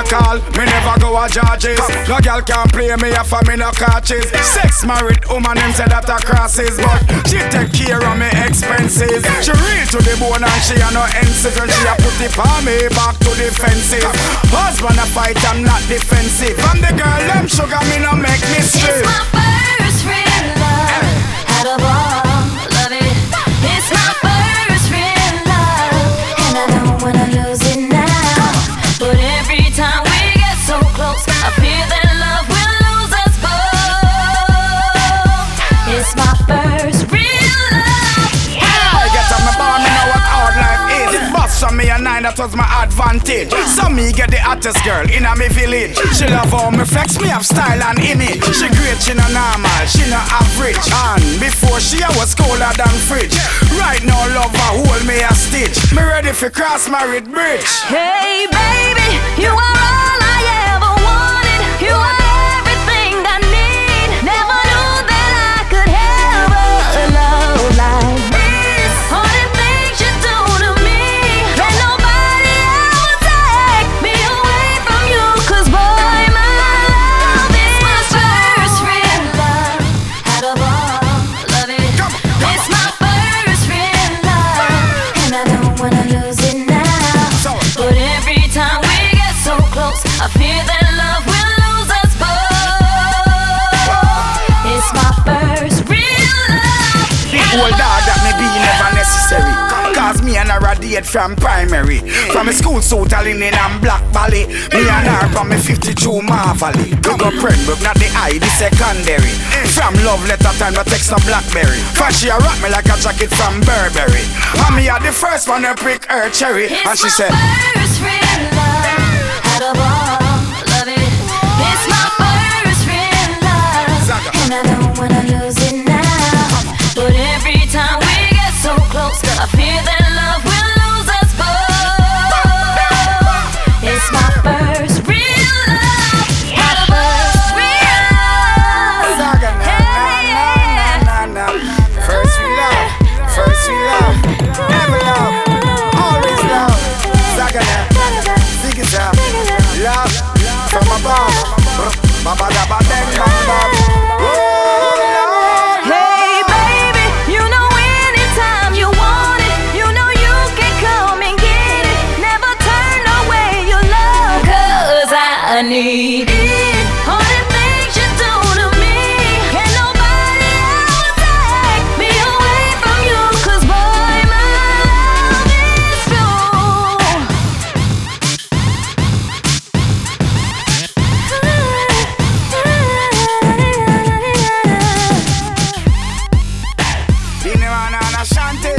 call, me never go a charges. No girl can play me if I me no catches. Sex married woman, them say that a crosses, but she take care of me expenses. She real to the bone and she a no enses. When she a put it on me back to the fences. Husband a fight, I'm not defensive. And the girl them sugar, me no make me straight. It's my first real love. Had a ball, love it. It's my first real love, and I don't wanna lose it now. But every time we get so close, I fear that love will lose us both. It's my first real love. I get on my bar, me know what hard life is. Boss from me a 9, that was my advantage. So me get the hottest girl in a me village. She love how me flex, me have style and image. She great, she no normal, she no average. And before she was colder than fridge. Right now love her hold me a stitch. Me ready for cross married bridge. Hey baby, you are all I ever wanted. You are everything I need. Never knew that I could have a love like this. All the things you do to me, and nobody ever take me away from you. 'Cause boy, my love is my first real love. Had a ball, love it. It's my first real love, and I don't wanna lose it now. But every time we get so close, I fear that love will lose us both. It's my first real love. The old dog that me be never necessary. Cause me and her radiate from primary. From a school South Linen and Black Valley. Me and her from me 52 Marvally. We go Pembroke, not the high, the secondary. From love letter time, no text no Blackberry. First she a rock me like a jacket from Burberry. And me a the first one to prick her cherry. And she said, first real love. Had a ball, love it. It's my first real love, and I don't wanna lose it now. But every time we get so close, I fear that love will lose us both. It's my first real love. Had a first real love. First we love, first we love, ever love, always love. Zagana, ziggy love from above. Baba dabba deng bang bang. Hey baby, you know anytime you want it, you know you can come and get it. Never turn away your love, 'cause I need it. All the things you do to me, and nobody ever take me away from you. 'Cause boy, my love is true. Bini wana na Shanti.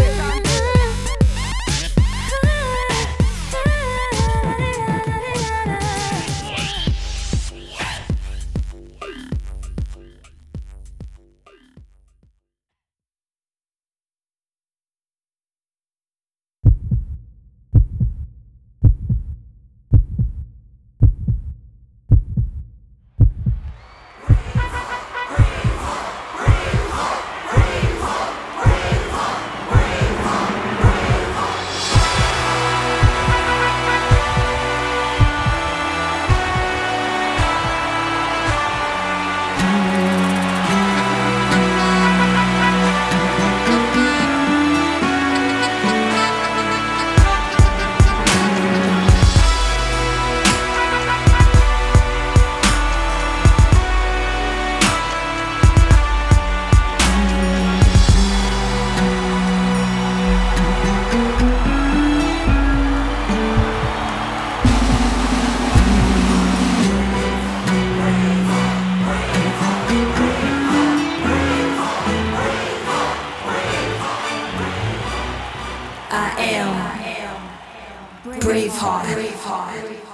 I am Braveheart.